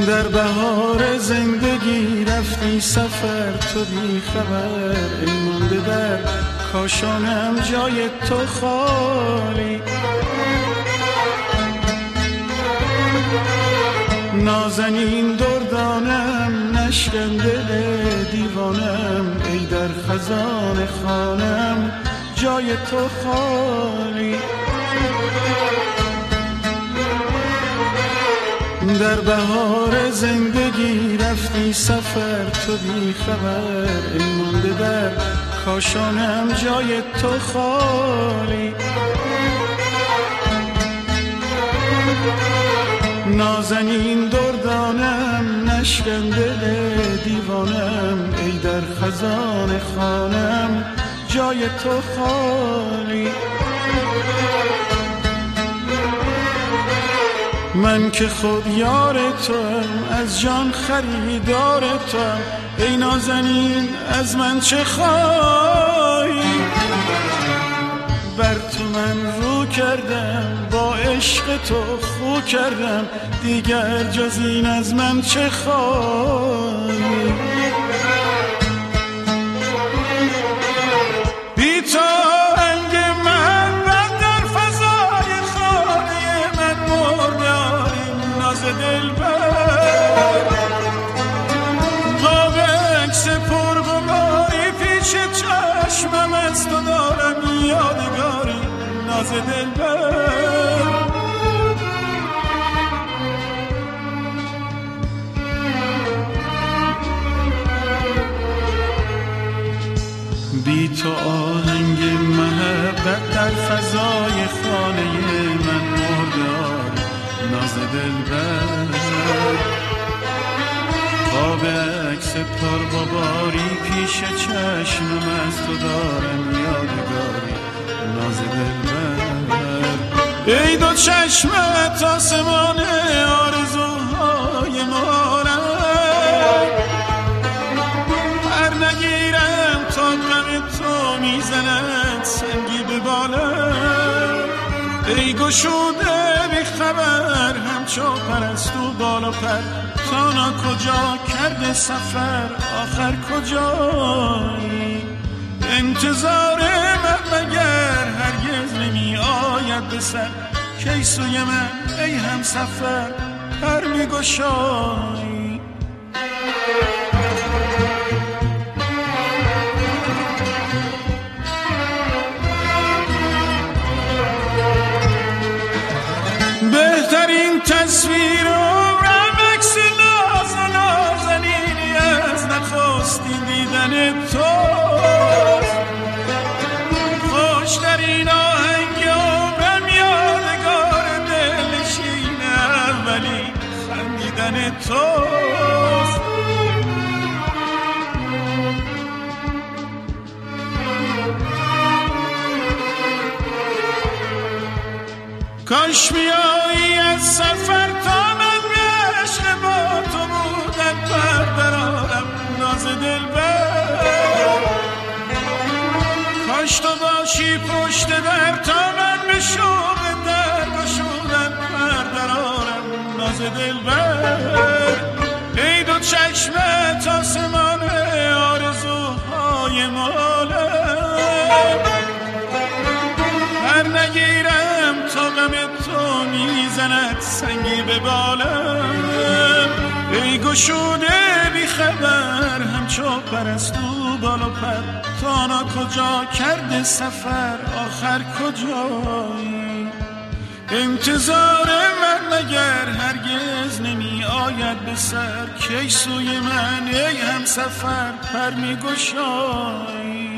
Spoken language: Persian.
در بهار زندگی رفتی سفر تو بی خبر، ای مانده در کاشانم جای تو خالی. نازنین دردانم نشکن دل دیوانم، ای در خزان خانم جای تو خالی. در بهار زندگی رفتی سفر تو بی خبر، ای مانده در کاشانم جای تو خالی. نازنین دردانم نشکن دل دیوانم، ای در خزان خانم جای تو خالی. من که خود یار توام از جان خریدار توام، ای نازنین از من چه خواهی؟ بر تو من رو کردم با عشق تو خو کردم، دیگر جز این از من چه خواهی؟ بی تو آهنگ محبت در فضای خانه من مرداریم، ناز دلبر قاب عکس پرغباری پیش چشمم از تو دارم یادگاری، ناز دلبر. بی تو آهنگ محبت در فضای خانه من مردار، ناز دلبر قاب عکس پرغباری پیش چشمم از تو دارم یادگاری، ناز دلبر. ای دو چشمت آسمان آرزوهای مارم، هر نگیرم تا غم تو میزند سنگی به بالم. ای گشوده بی خبر همچو پرستو بالا پر، تانا کجا کرده سفر آخر کجایی؟ انتظار من مگر هرگز نمی آید به سر، کی سوی من ای هم سفر پر می گشایی؟ بهترین تصویر عمرم عکس ناز و نازنینی از نخستین دیدن توست. خوشترین آهنگ عمرم یادگار دلنشین اولی خندیدن توست. کاش بیایی از سفر تا من به عشق با تو بودن بردارم، ناز دلبر. کاش تو باشی پشت در تا من به شوق در گشودن بردارم، ناز دلبر. ای دو چشمت آسمان آرزوهای مالم، هر نگیرم تا غم تو میزند سنگی به بالم. ای گشوده بی خبر همچو پرستو بالا پر، تانا کجا کرده سفر آخر کجایی؟ انتظار من مگر هرگز نمی آید به سر، کی سوی من ای هم سفر پر می گشایی؟